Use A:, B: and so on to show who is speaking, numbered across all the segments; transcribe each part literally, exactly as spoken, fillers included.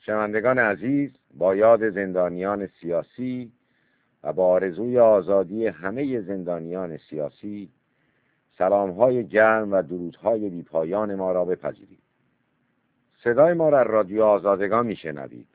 A: شنوندگان عزیز، با یاد زندانیان سیاسی و با آرزوی آزادی همه زندانیان سیاسی، سلام‌های گرم و درودهای بی‌پایان ما را بپذیرید. صدای ما را رادیو آزادگان میشنوید.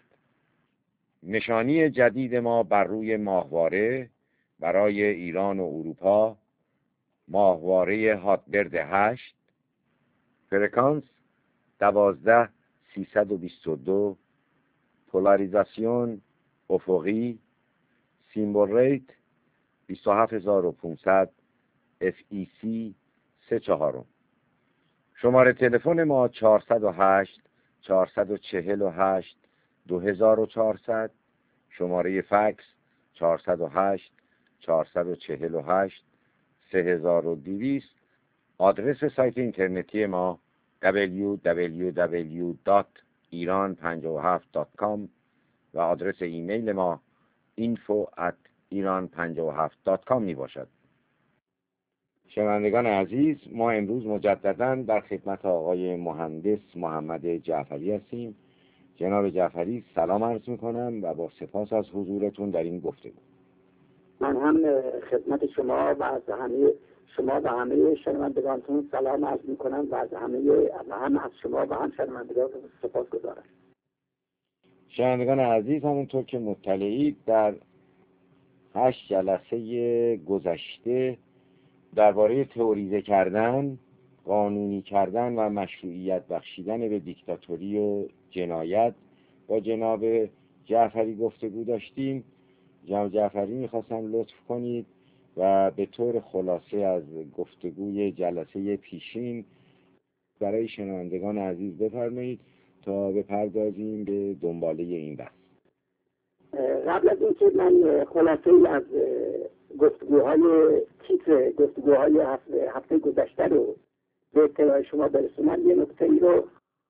A: نشانی جدید ما بر روی ماهواره برای ایران و اروپا، ماهواره هاتبرد هشت، فرکانس دوازده سیصد و بیست و دو، پولاریزاسیون افقی، سیمبل ریت بیست و هفت هزار و پانصد، اف ای سی سه چهارم. شماره تلفن ما چهارصد و هشت چهارصد و چهل و هشت دو هزار و چهارصد، شماره فکس چهارصد و هشت چهارصد و چهل و هشت سه هزار و دویست. آدرس سایت اینترنتی ما دبلیو دبلیو دبلیو دات ایران پنجاه و هفت دات کام و آدرس ایمیل ما اینفو ات ایران پنجاه و هفت دات کام می باشد. شنوندگان عزیز، ما امروز مجدداً در خدمت آقای مهندس محمد جعفری هستیم. جناب جعفری، سلام عرض میکنم و با سپاس از حضورتون در این گفتگو.
B: من هم خدمت شما و از همه شما و همه شنوندگانتون سلام عرض میکنم و از همه و هم از شما و هم شنوندگانتون سپاس گذارم.
A: شنوندگان عزیز، همونطور که مطلعید، در هشت جلسه گذشته درباره تئوریزه کردن، قانونی کردن و مشروعیت بخشیدن به دیکتاتوری و جنایت با جناب جعفری گفتگو داشتیم. جناب جعفری، میخواستم لطف کنید و به طور خلاصه از گفتگوی جلسه پیشین برای شنوندگان عزیز بفرمایید تا بپردازیم به دنباله این بحث.
B: قبل از اینکه من خلاصه از گفتگوهای تیتر گفتگوهای هفته, هفته گذشته رو به اطلاع شما برسونم، یه نکته ای رو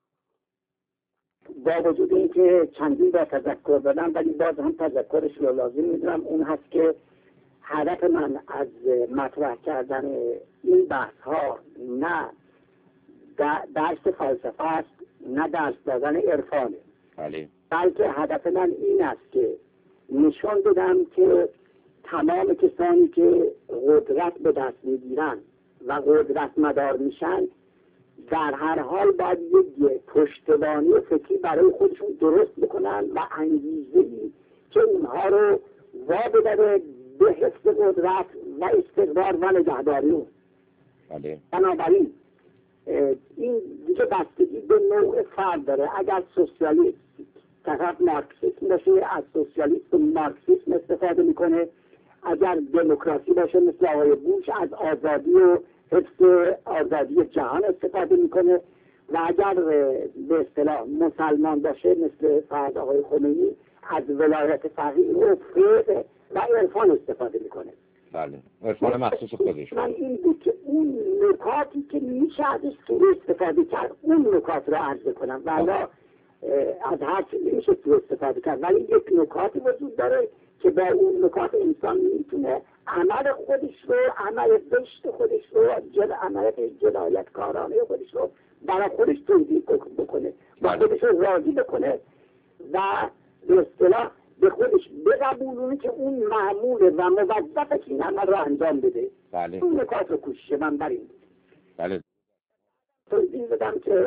B: با وجود اینکه چندین بار تذکر دادم ولی باز هم تذکرش رو لازم میدونم، اون هست که هدف من از مطرح کردن این بحث ها نه درس فلسفه است، نه درس دادن عرفانه،
A: بله،
B: بلکه هدف من این است که نشان بدم که تمام کسانی که قدرت به دست میگیرن و قدرت مدار میشن در هر حال باید یک پشتوانه فکری برای خودشون درست بکنن و انگیزه‌ای که اونها رو وابداره به حفظ قدرت و استقرار و نگهداری اون.
A: بله.
B: بنابراین این دیگه بستگی به نوع فرد داره. اگر سوسیالیست طرف مارکسیسم باشه، از سوسیالیست و مارکسیسم استفاده میکنه. اگر دموکراسی باشه مثل آقای بوش از آزادی و حفظ آزادی جهان استفاده میکنه و اگر به اصطلاح مسلمان باشه مثل فرد آقای خمینی از ولایت فقیه و فقه و عرفان استفاده میکنه.
A: بله، عرفان مخصوص خودش.
B: من این بود که اون نکاتی که میشه ازش سوء استفاده کرد اون نکات رو عرض کنم، ولی از هر چیزی میشه سوء استفاده کرد، ولی یک نکاتی وجود داره که با اون نکات انسان میتونه عمل خودش رو، عمل زشت خودش رو، جل عملت جنایتکارانه خودش رو برای خودش توضیح بکنه و خودش رو راضی بکنه و به اصطلاح به خودش بقبولونه که اون معموله و موظفه که این عمل رو انجام بده.
A: بله.
B: اون نکات رو کوشش من بر این بود.
A: بله.
B: توضیح بدم که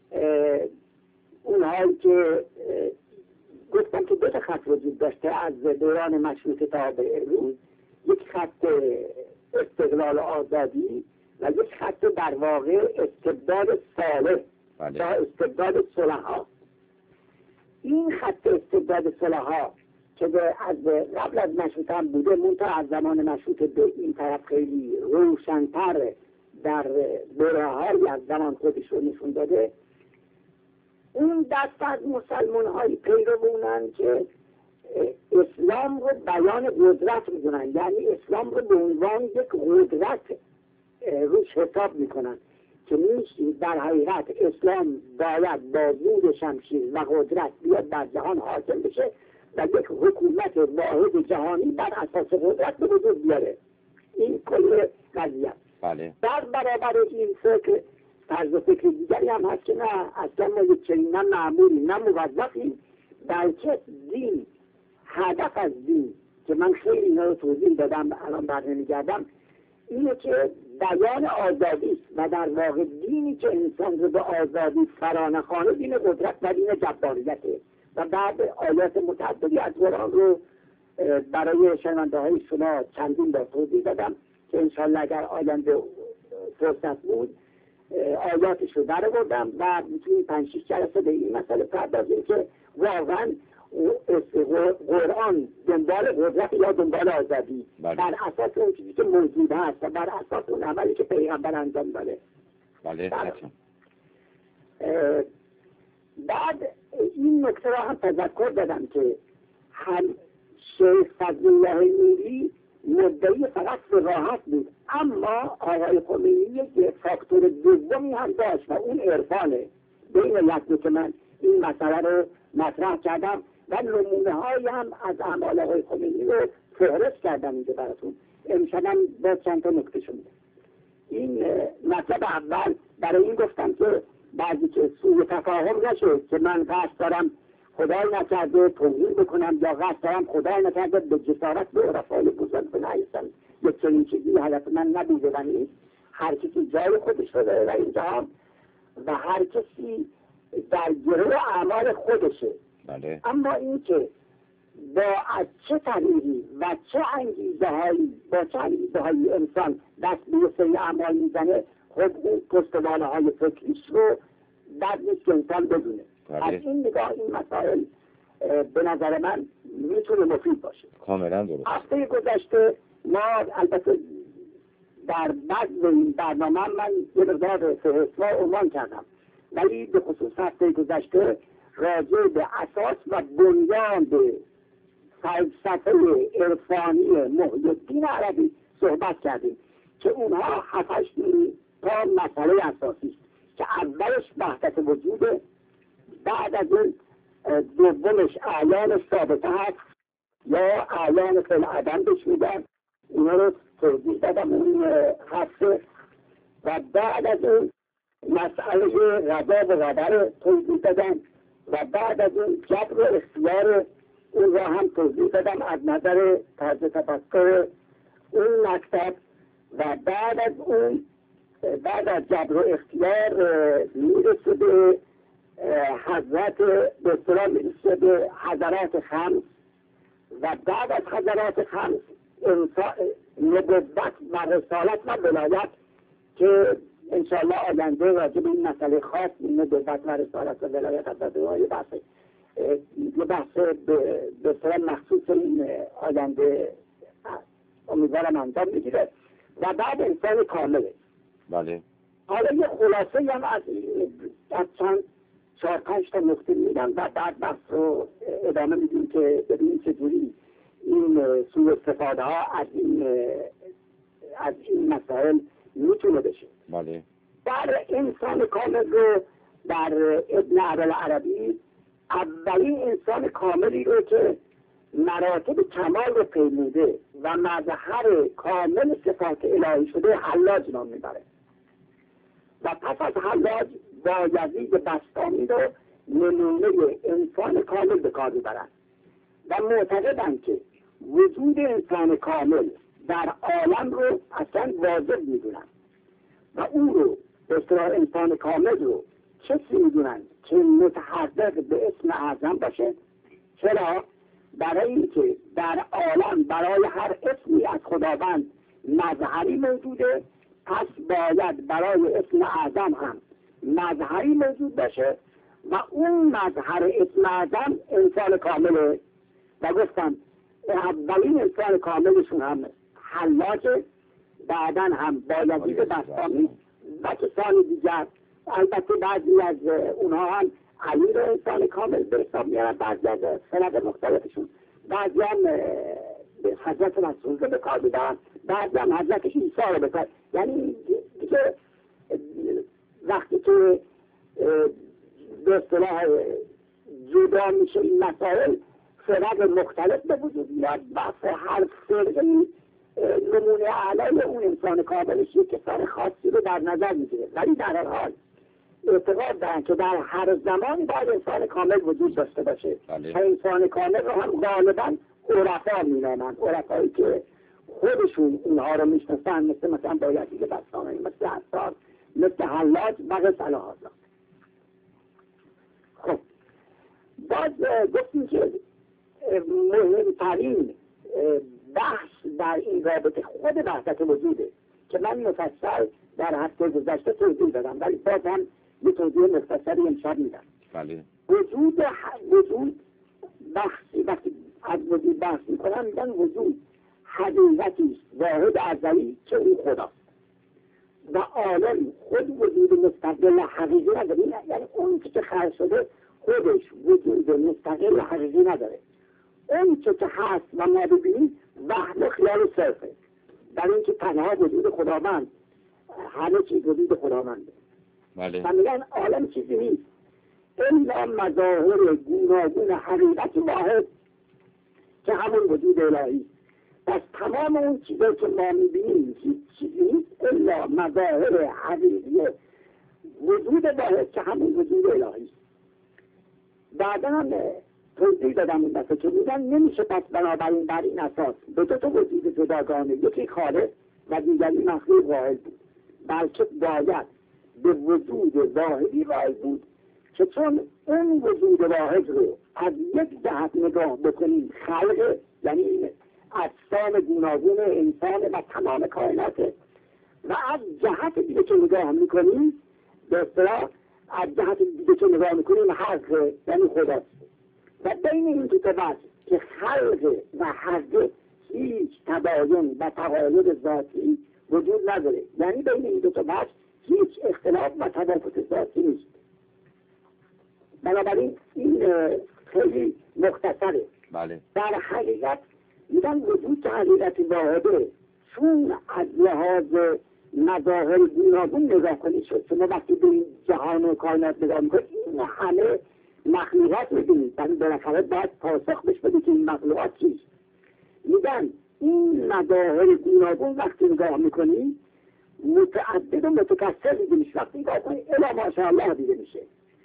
B: اونهایی که گفتم که دو تا خط وجود داشته از دوران مشروطه تا به امروز، یک خط استقلال آزادی و یک خط در واقع استبداد صالح یا استبداد صلحا. این خط استبداد صلحا که از قبل از مشروطه هم بوده، منتها از زمان مشروطه به این طرف خیلی روشن‌تر در برهه‌های از زمان خودش رو نشون داده. اون دست از مسلمان های پیروونن که اسلام رو بیان قدرت میدونن، یعنی اسلام رو به عنوان یک قدرت روش حساب میکنن که نیست در حقیقت اسلام باید با زور شمشیر و قدرت بیاد بر جهان حاکم بشه و یک حکومت واحد جهانی بر اساس قدرت به وجود بیاره. این کل قضیه.
A: بله.
B: در برابر این فکر طرز فکر دیگری هم هست که نه اصلا ما یک چنین نه معمولی نه موظفیم بلکه دین، هدف از دین که من خیلی اینا رو توضیح دادم الان برنمیگردم، اینه که بیان آزادی است و در واقع دینی که انسان رو به آزادی فرانخوانه دین قدرت و دین جباریته. و بعد آیات متعددی از قرآن رو برای شنونده های شما چندین بار توضیح دادم که انشالله اگر آینده فرصت بود آیاتش رو در آوردم و میتونیم پنج شش جلسه به این مسئله پردازیم که واقعا قرآن دنبال قدرت یا دنبال آزادی
A: بله.
B: بر اساس اون چیزی که موجود هست و بر اساس اون عملی که پیغمبر انجام داده.
A: بله.
B: بعد این نکته را هم تذکر دادم که هم شیخ فضل الله نوری مدعی فقط صراحت بود، اما آقای خمینی یک فاکتور دومی هم داشت و اون عرفانه. بین لحظه که من این مسئله رو مطرح کردم و نمونه های هم از اعمال آقای خمینی رو فهرست کردم اینجا براتون. امشبم با چند تا نکته شده. این مطلب اول برای این گفتم که بعضی که سوء تفاهم نشد که من قصد دارم خدای نکرده توهین بکنم یا قصد دارم خدای نکرده به جسارت به عرفای بزرگ بنویسم. یک چنین چیزی هدف من نبوده و نیست. هر کسی جای خودش رو داره و اینجا و هر کسی در گروه اعمال خودشه.
A: بله.
B: اما این که با از چه طریقی و چه انگیزه هایی با چه انگیزه هایی انسان دست به سری اعمال میزنه، خود اون پشتوانه های فکریش رو بد نیست که انسان بدونه.
A: بله.
B: از این نگاه این مسائل به نظر من میتونه مفید باشه.
A: کاملا درست.
B: هفته گذشته ما البته در بعض این برنامه من یه مقدار فهرست‌ها عنوان کردم، ولی به خصوص هفته گذشته راجع به اساس و بنیان فلسفه عرفانی محی الدین عربی صحبت کردیم که اونها هفتش تا مسئله اساسی است که اولش وحدت وجوده، بعد از اون دومش اعیان ثابته هست یا اعیان فی العدم بهش میگن، اینا رو توضیح دادم اون هفته. و بعد از اون مسئله رضا و قدر توضیح دادم و بعد از اون جبر و اختیار اون را هم توضیح دادم از نظر طرز تفکر اون مکتب. و بعد از اون بعد از جبر و اختیار میرسه به حضرت به اصطلاح میرسه به حضرات خمس و بعد از حضرات خمس نبوت و رسالت و ولایت که انشاءالله آینده راجع به این مسئله خاص نبوت و رسالت و ولایت از دعای بحث یه بحث به صورت مخصوص این آینده امیدوارم انجام بگیره. و بعد انسان کامله.
A: بله.
B: حالا یه خلاصه هم از از چند چهار پنج تا نکته میدم و بعد بحث رو ادامه میدیم که ببینیم چجوری این سوء استفاده ها از این از این مسائل میتونه بشه.
A: بله.
B: در انسان کامل رو در ابن عربی اولین انسان کاملی رو که مراتب کمال رو پیموده و مظهر کامل صفات الهی شده حلاج نام میبره و پس از حلاج با یزید بسطامی رو نمونه انسان کامل به کار میبرن و معتقدند که وجود انسان کامل در عالم رو اصلا واجب میدونن و اون رو به اصطلاح انسان کامل رو کسی میدونن که متحقق به اسم اعظم باشه. چرا؟ برای اینکه در عالم برای هر اسمی از خداوند مظهری موجوده، پس باید برای اسم اعظم هم مظهری موجود باشه و اون مظهر اسم اعظم انسان کامله. و گفتم اولین انسان کاملشون هم حلاجه، بعدا هم با یزید بسطامی و کسانی دیگر. البته بعضی از اونها هم علی رو انسان کامل به حساب میارن، بعضی از سند مختلفشون، بعضی هم حضرت رسول رو به کار میدن، بعضی هم حضرت عیسی رو به کار. یعنی دیگه وقتی که به اصطلاح جدا میشه این مسائل سند مختلف به وجود میاد و هر فرقه نمونه اعلای اون انسان کاملش یک کسان خاصی رو در نظر میگیره. ولی در هر حال اعتقاد دارن که در هر زمانی باید انسان کامل وجود داشته باشه.
A: بله.
B: که انسان کامل رو هم غالبا عرفا می‌نامند، عرفایی که خودشون اینها رو میشناسن، مثل مثلا بایزید بسطامی، مثل عطار، مثل حلاج و غیره هذا. خب باز گفتیم که مهمترین بحث در این رابطه خود وحدت وجوده که من مفصل در هفته گذشته توضیح دادم، ولی باز هم یه توضیح مختصری امشب میدم.
A: بله.
B: وجود وجود بحثی وقتی از وجود بحث میکنم میگن وجود حقیقتی واحد ازلی که او خداست و عالم خود وجود مستقل حقیقی نداره، یعنی اون که خلق شده خودش وجود مستقل حقیقی نداره. اون که هست و ما ببینیم وهم و خیال صرفه، برای اینکه تنها وجود خداوند همه چیز وجود خداونده.
A: بله.
B: و میگن عالم چیزی نیست الا مظاهر گوناگون حقیقت واحد که همون وجود الهی. پس تمام اون چیزایی که ما میبینیم هیچ چیزی نیست الا مظاهر حقیقی وجود واحد که همون وجود الهی. بعدا هم توضیح دادم این دفعه که میگن نمیشه پس بنابراین بر این اساس به دو تا وجود جداگانه، یکی خالق و دیگری مخلوق واحد بود، بلکه باید به وجود واحدی واحد بود که چون اون وجود واحد رو از یک جهت نگاه بکنیم خلق، یعنی اجسام گوناگون انسان و تمام کائنات، و از جهت دیگه که نگاه میکنیم به اصطلاح از جهت دیگه که نگاه میکنیم حق، یعنی خداست. و بین این دو تا بحث که خلق و حق هیچ تباین و تقاید ذاتی وجود نداره، یعنی بین این دو تا بحث هیچ اختلاف و تفاوت ذاتی نیست. بنابراین این خیلی مختصره.
A: بله.
B: در حقیقت میگن وجود که حقیقت واحده، چون از لحاظ مظاهر گوناگون نگاه کنی شد، شما وقتی به این جهان و کائنات نگاه میکنید این همه مخلوقات میبینید، یعنی بالاخره باید پاسخ بهش بدید که این مخلوقات چیست. میگن این مظاهر گوناگون وقتی نگاه میکنید متعدد و متکثر دیده میشه، وقتی نگاه کنید الا ماشاءالله دیده میشه.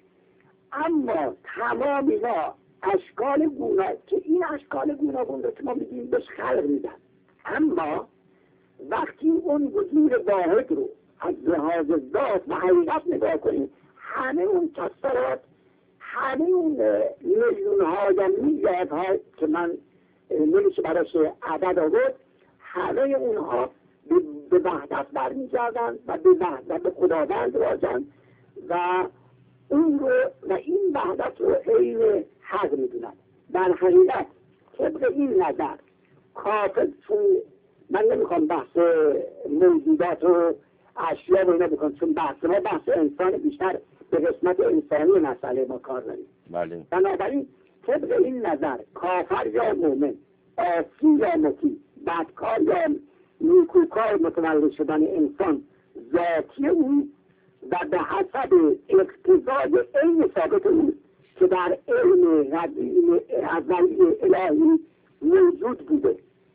B: اما تمام اینا اشکال گوناگون که این اشکال گوناگون رو که ما میگیم بهش خلق میدن، اما وقتی اون وجود واحد رو از لحاظ ذات و حقیقت نگاه کنیم، همه اون کسرات، همه اون میلیون ها یا میلیارد ها که من نمیشه براش عدد آورد، همه اونها به وحدت برمیگردن و به وحدت به خداوند راجن و اون رو و این وحدت رو عین حق میدونن. در حقیقت طبق این نظر کافر، چون من نمیخوام بحث موجودات و اشیا رو اینا بکنم، چون بحث ما بحث انسان بیشتر به قسمت انسانی مسئله ما کار داریم.
A: بله.
B: بنابراین طبق این نظر کافر یا مومن، آسی یا مطیع، بدکار یا نیکوکار متولد شدن انسان ذاتی اون و به حسب اقتضای عین ثابت اون که در علم قدیم ازلی الهی موجود بوده.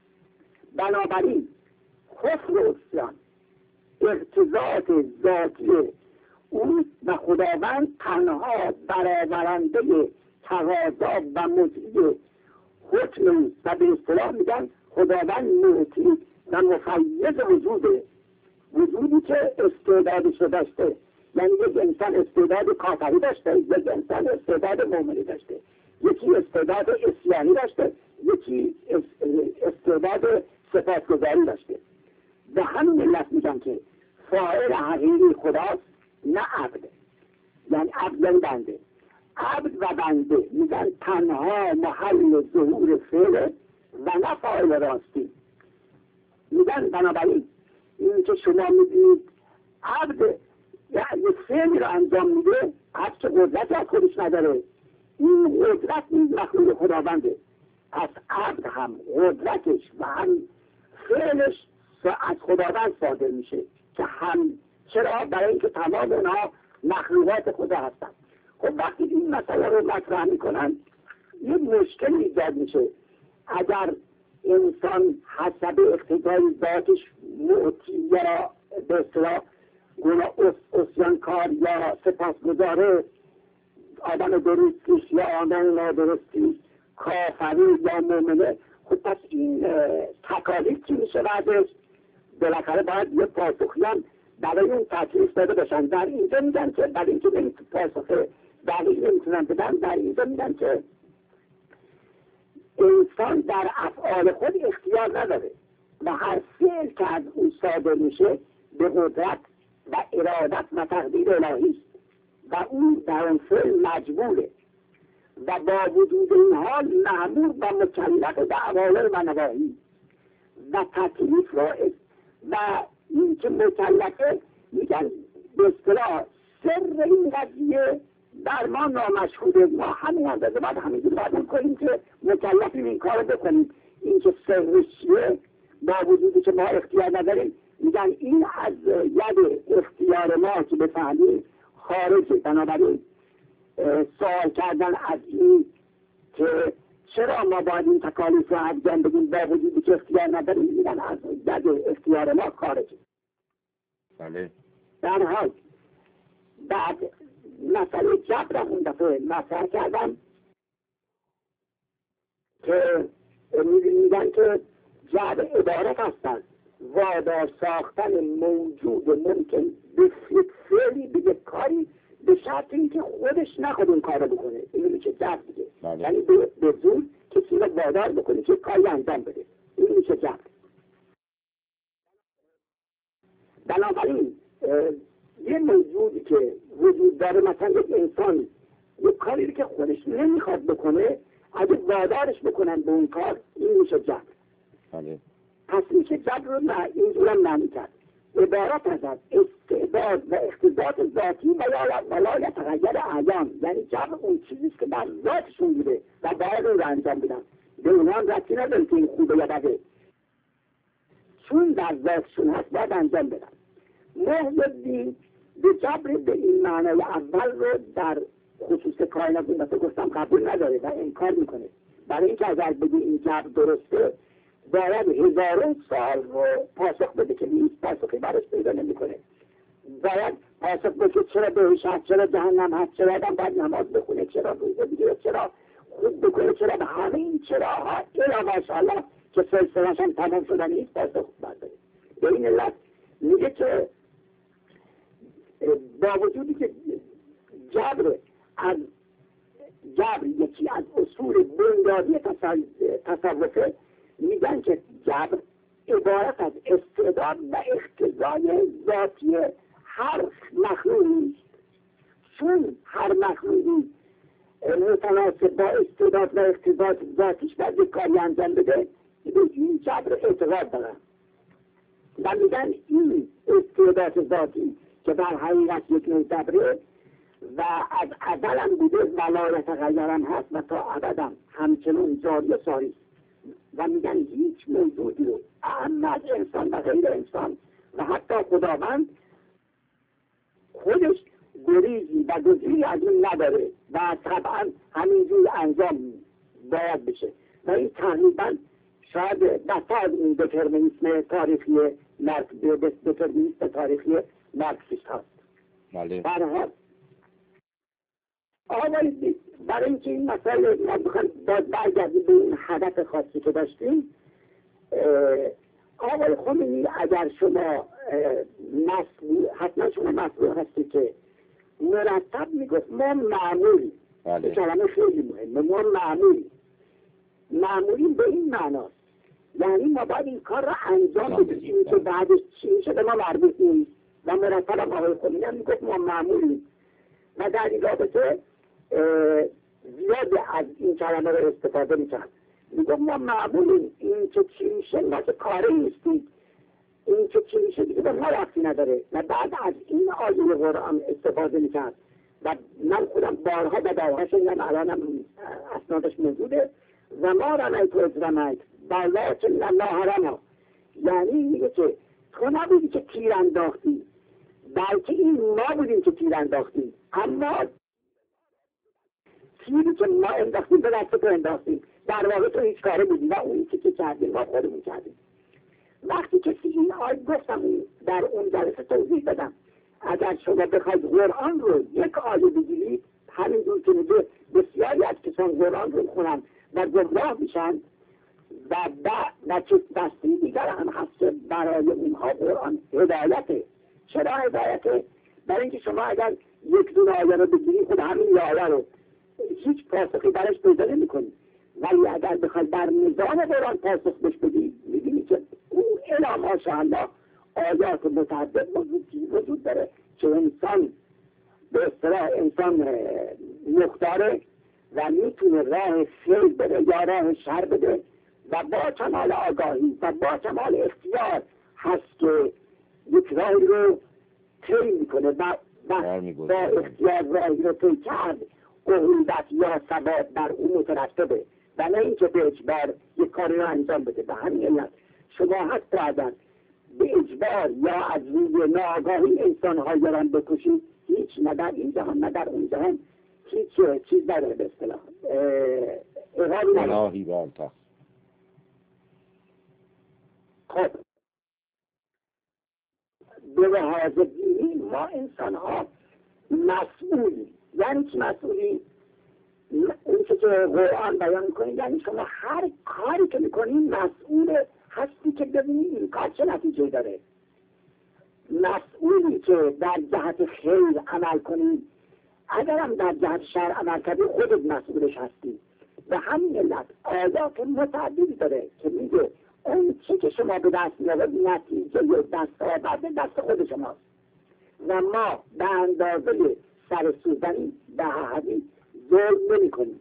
B: بنابراین کفر و عصیان اقتضاءات ذاتی اون و خداوند تنها برآورنده تقاضا و مطیع حکم و به اصطلاح میگن خداوند معطی و مفیض وجوده، وجودی که استعدادش رو داشته، یعنی یک انسان استعداد کافری داشته، یک انسان استعداد مؤمنی داشته، یکی استعداد عصیانی داشته، یکی استعداد سپاسگزاری داشته. به همین علت میگن که فاعل حقیقی خداست نه عبد، یعنی عبد یعنی بنده. عبد و بنده میگن تنها محل ظهور فعل و نه فاعل راستی. میگن بنابراین این که شما میبینید عبد یعنی فعلی رو انجام میده، عبد که قدرت از خودش نداره، این قدرت این مخلوق خداونده. از عبد هم قدرتش و هم فعلش از خداوند صادر میشه که هم چرا؟ برای اینکه تمام اونها مخلوقات خدا هستن. خب وقتی این مسئله رو مطرح میکنن یک مشکل ایجاد میشه. اگر انسان حسب اقتضای ذاتش معطی یا به اصطلاح گناه اسیانکار یا سپاسگزاره، آدم درستیش یا آدم نادرستیش، کافری یا مؤمنه. خب پس این تکالیف چی میشه بعدش؟ بالاخره باید یه پاسخی هم برای اون تکلیف داده باشن. در اینجا میگن که برای اینکه نمیتون پاسخ دلیل نمیتونن بدن، در اینجا میگن که انسان در افعال خود اختیار نداره و هر فعل که از اون صادر میشه به قدرت و ارادت و تقدیر الهی است و اون در اون فعل مجبوره و با وجود این حال مأمور و مکلف به اوامر و نواهی و تکلیف رائع و این که مکلفه میگن به اصطلاح سر این قضیه در ما نامشهوده. ما همین اندازه باید همینجور باید کنیم که مکلفیم این کار رو بکنیم. این که سرش چیه با وجودی که ما اختیار نداریم، میگن این از ید اختیار ما که بفهمیم خارجه. بنابراین سوال کردن از این که چرا ما باید این تکالیف رو انجام بدیم با وجودی که اختیار نداریم، میگن از ید اختیار ما خارجه.
A: بله.
B: در حال بعد مسئله جبر اون دفعه مطرح کردم که میگن که جبر عبارت هستن وادار ساختن موجود ممکن به فعلی به یک کاری به شرط اینکه خودش نخواد اون کار رو بکنه. اینو میشه جبر دیگه. یعنی به زور کسی رو وادار بکنه که کاری انجام بده. این میشه جبر. بنابراین یه موجودی که وجود داره، مثلا یک انسان یک کاری که خودش نمیخواد بکنه، اگه وادارش بکنن به اون کار، این میشه جبر.
A: بله.
B: پس میشه جبر رو نه اینجورم معنی کرد. عبارت از استعداد و اقتضاءات ذاتی و یا ولا یتغیر اعیان، یعنی جبر اون چیزیست که در ذاتشون بوده و باید اون رو انجام بدن. به اونها هم ربطی نداره که این خوبه یا بده، چون در ذاتشون هست باید انجام بدن. محیدی به جبر به این معنی اول رو در خصوص کائنات مثل گفتم قبول نداره و انکار میکنه. برای اینکه اگر بگی این جبر درسته باید هزارون سال رو پاسخ بده که نیست، پاسخی براش پیدا نمیکنه. باید پاسخ بده چرا بهش هست، چرا جهنم هست، چرا آدم باید نماز بخونه، چرا روزه بگیره، چرا خوب بکنه، چرا به همه این چراها الا ماشاءالله که سلسله‌اش هم تمام شدن نیست پاسخ بده. به این علت میگه که با وجودی که جبر از جبر یکی از اصول بنیادی تصوفه، میگن که جبر عبارت از استعداد و اقتضای ذاتی هر مخلوقی، چون هر مخلوقی متناسب با استعداد و اقتضای ذاتیش باید یک کاری انجام بده، این جبر اعتقاد دارن و میگن این استعداد ذاتی که در حقیقت یک نوع جبره و از ازل هم بوده ولا یتغیر هم هست و تا ابد هم همچنان جاری و ساری و میگن هیچ موجودی رو اهم از انسان و غیر انسان و حتی خداوند خودش گریزی و گزیری از این نداره و طبعا همینجور انجام باید بشه و این تقریبا شاید بسته از این دترمینیسم تاریخی دترمینیسم تاریخی مارکسیست هست.
A: بله.
B: برای آقای برای اینکه این مسئله ما بخوایم باز برگردیم به این هدف خاصی که داشتیم، آقای خمینی اگر شما مسئول، حتما شما مسئول هستی که مرتب میگفت ما معمولی،
A: بله.
B: کلمه خیلی مهمه، ما معمولی معمولیم به این معناست، یعنی ما باید این کار را انجام بدیم، این که بعدش چی میشه به ما مربوط نیست و مرتب هم آقای خمینی هم میگفت ما معمولیم و در این رابطه زیاد از این کلمه رو استفاده میکنم. میگم ما معمولیم، این که چی میشه ما که کاری نیستیم، این که چی میشه دیگه به ما رفتی نداره و بعد از این آیه قرآن استفاده میکرد و من خودم بارها به بارها شدیم، الانم اسنادش موجوده و ما رمیت و از رمیت ولکن الله رمی، یعنی میگه که تو نبودی که تیر انداختی بلکه این ما بودیم که تیر انداختیم، اما تیری که ما انداختیم به دست تو انداختیم، در واقع تو هیچ کاره بودیم و اونی که که کردیم ما خودمون کردیم. وقتی کسی این آیه گفتم در اون جلسه توضیح دادم اگر شما بخواید قرآن رو یک آیه بگیرید، همینجور که میگه بسیاری از کسان قرآن رو خونن و گمراه میشن و و چیز دستی دیگر هم هست که برای اونها قرآن هدایته. چرا هدایته؟ برای اینکه شما اگر یک دونه آیه رو بگیرید، خود همین آیه رو هیچ پاسخی برش پیدا نمی‌کنید، ولی اگر بخواید بر نظام قرآن پاسخ بش بدید، می‌بینید که اون الا ماشاءالله آیات متعدد وجود داره که انسان به اصطلاح انسان مختاره و میتونه راه خیر بده یا راه شر بده و با کمال آگاهی و با کمال اختیار هست که یک راهی رو طی میکنه و با اختیار راهی رو طی کرد عقوبت یا ثواب بر اون مترتبه و نه اینکه به اجبار یک کاری رو انجام بده. به همین علت شما حتی اگر به اجبار یا از روی ناآگاهی انسان‌ها دارن بکشید، هیچ نه در این جهان نه در اون جهان هیچ چیز نداره به اصطلاح اقابی نداره. خب به لحاظ دینی ما انسان‌ها مسئولیم. یعنی چی مسئولیم؟ اون که قرآن بیان می‌کنه یعنی شما هر کاری که می‌کنید مسئول هستی که ببینید این کار چه نتیجه داره. مسئولی که در جهت خیر عمل کنید، اگر هم در جهت شر عمل کردید خودت مسئولش هستی. به همین علت آیات متعددی داره که میگه اون چی که شما به دست میارید نتیجه دست آورده دست خود شماست و ما به اندازه سر سوزنی به حدی ظلم نمی کنیم.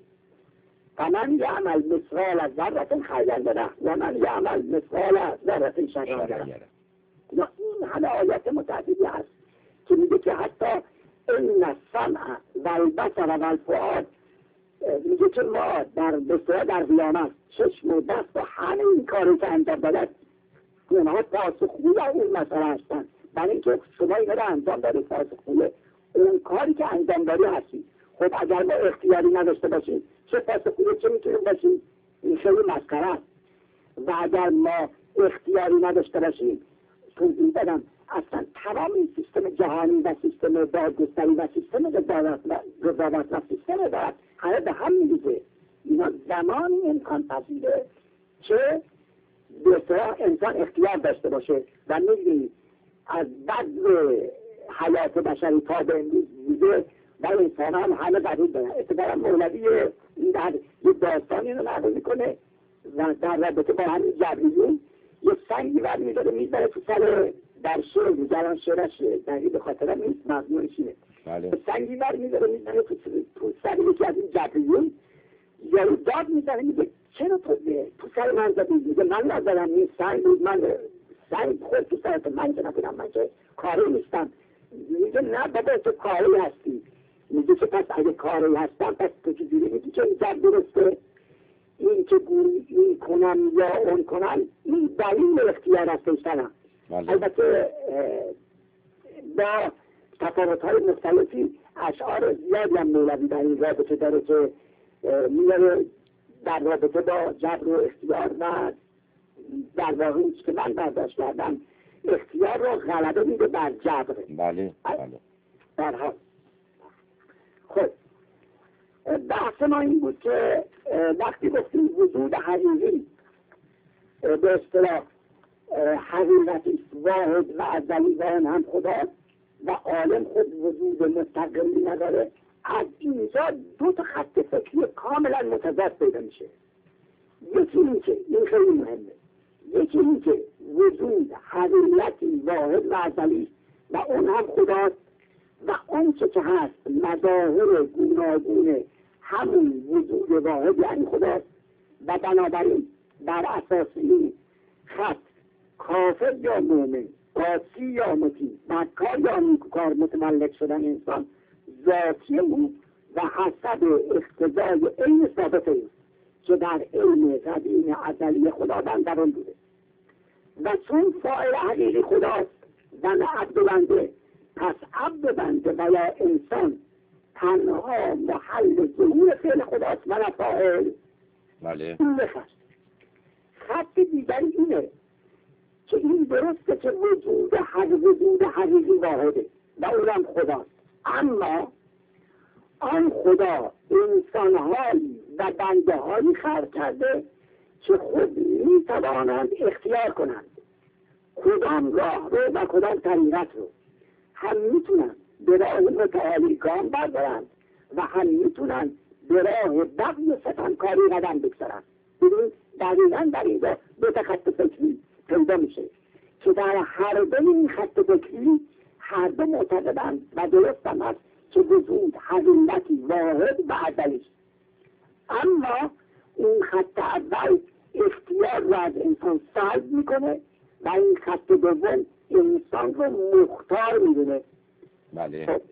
B: فمن یعمل مثقال ذره خیرا یره و من یعمل مثقال ذره شرا یره. این همه آیات متعددی هست که میگه که حتی این السمع و البصر و الفؤاد، میگه که ما در بسیار در قیامت چشم و دست و همه این کاری که انجام دادن اونها پاسخگوی اون مسئله هستن. برای اینکه شما اینا رو انجام دارید پاسخگوی اون کاری که انجام داری هستی. خب اگر ما اختیاری نداشته باشیم چه پاسخگوی چه میتونیم باشیم؟ این خیلی مسخره است. و اگر ما اختیاری نداشته باشیم توضیح دادم اصلا تمام این سیستم جهانی و سیستم دادگستری و سیستم قضاوت و سیستم ادارت همه به هم میریزه. اینا زمانی امکان پذیره که به اصطلاح انسان اختیار داشته باشه و میدونید از بدو حیات بشری تا به امروز بوده و انسان هم همه قبول دارن. اتفاقا مولوی در یک داستانی رو نقل میکنه و در رابطه با همین جبریون یک سنگی برمیداره میذاره تو سر در شعر میگران شعرش دقیقی به خاطرم نیست مضمونش اینه. سنگی برمیداره میذاره تو سر یکی از این جبریون یا داد میزنه میگه چرا تو تو سر من زدی؟ میگه من نزدم، این سنگ بود، من سنگ خود تو سرت من که نبودم، من که کاری نیستم. میگه نه بابا تو کاری هستی. میگه که پس اگه کاری هستم پس تو که دیگه میگه که این جب درسته این که گوری این کنم یا اون کنم این دلیل اختیار هستشتنم. البته با تفاوت‌های مختلفی اشعار زیادی هم مولوی در این رابطه داره که میاره در رابطه با جبر و اختیار و در واقع ایچ که من برداشت کردم اختیار رو غلبه میده بر جبر.
A: بله بله
B: در حال خب بحث ما این بود که وقتی گفتیم وجود حقیقی به اصطلاح حقیقتی واحد و ازلی و هم خدا و عالم خود وجود مستقلی نداره، از اینجا دو تا خط فکری کاملا متضاد پیدا میشه. یکی این که این خیلی مهمه، یکی این که وجود حقیقتی واحد و ازلی و اون هم خداست و اون چه که هست مظاهر گوناگون همون وجود واحد یعنی خداست و بنابراین بر اساس این خط کافر یا مومن، قاسی یا مطیع، بدکار یا نیکوکار متملک شدن انسان ذاتی او و حسب اقتضای عین ثابت اوست که در علم قدیم ازلی خداوند در آن بوده و چون فاعل حقیقی خداست و نه عبد بنده، پس عبد بنده و یا انسان تنها محل ظهور فعل خداست و نه فاعل.
A: بله.
B: خط دیگری اینه که این درسته که وجود حق وجود حقیقی واحده و اونم خداست. اما آن خدا انسانهایی و بنده هایی خلق کرده که خود می توانند اختیار کنند کدام راه رو و کدام طریقت رو. هم میتونن به راه متعالی گام بردارن و هم میتونن به راه بغی و ستمکاری قدم بگذارن. ببینید دقیقا در اینجا دو تا خط فکری پیدا میشه که در هر دو این خط فکری هر دو معتقدند و درست هم هست که وجود حقیقتی واحد و ازلی است. اما این خط اول اختیار رو از انسان سلب میکنه و این خط دوم انسان رو مختار میدونه.
A: بله.
B: خب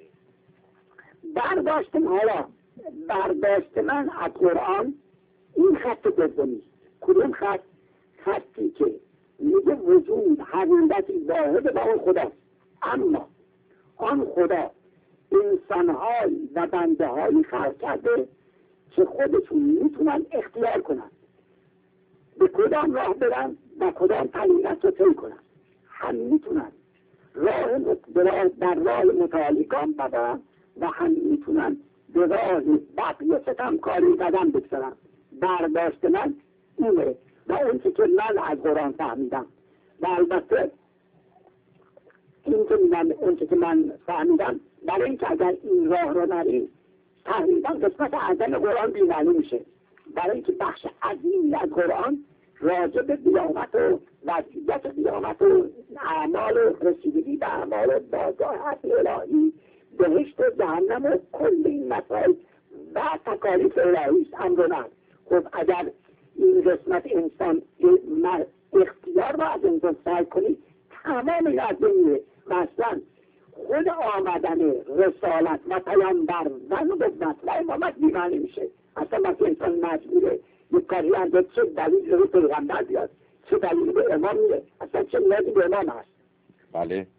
B: برداشت حالا برداشت من از قرآن این خط دومی است. کدوم خط؟ خطی که میگه وجود حقیقتی واحد با اون خداست، اما آن خدا انسانهایی و بنده هایی خلق کرده که خودشون میتونن اختیار کنن به کدام راه برن و کدام طریقت رو طی کنن. هم میتونن راه در راه متعالی گام بدن و هم میتونن به راه بغی و ستمکاری قدم بگذارن. برداشت من اینه و اون که من از قرآن فهمیدم و البته این که من اون که من فهمیدم برای اینکه اگر این راه رو نریم تقریبا قسمت اعظم قرآن بی‌معنی میشه، برای اینکه بخش عظیمی از قرآن راجع به قیامت و وضعیت قیامت و اعمال رسیدگی به اعمال بازگاه الهی، بهشت و جهنم و کل این مسائل و تکالیف الهی است. امر نه. خب اگر این قسمت انسان اختیار رو از انسان سعی کنی تمام این از بینیه. مثلا خود آمدن رسالت و پیامبر و نبوت و امامت بی‌معنی میشه. اصلا مثلا انسان مجبوره یک کاری انجام، چه دلیل رو پیغمبر بیاد، چه دلیل به امام میره، اصلا چه نیازی به امام هست.
A: بله.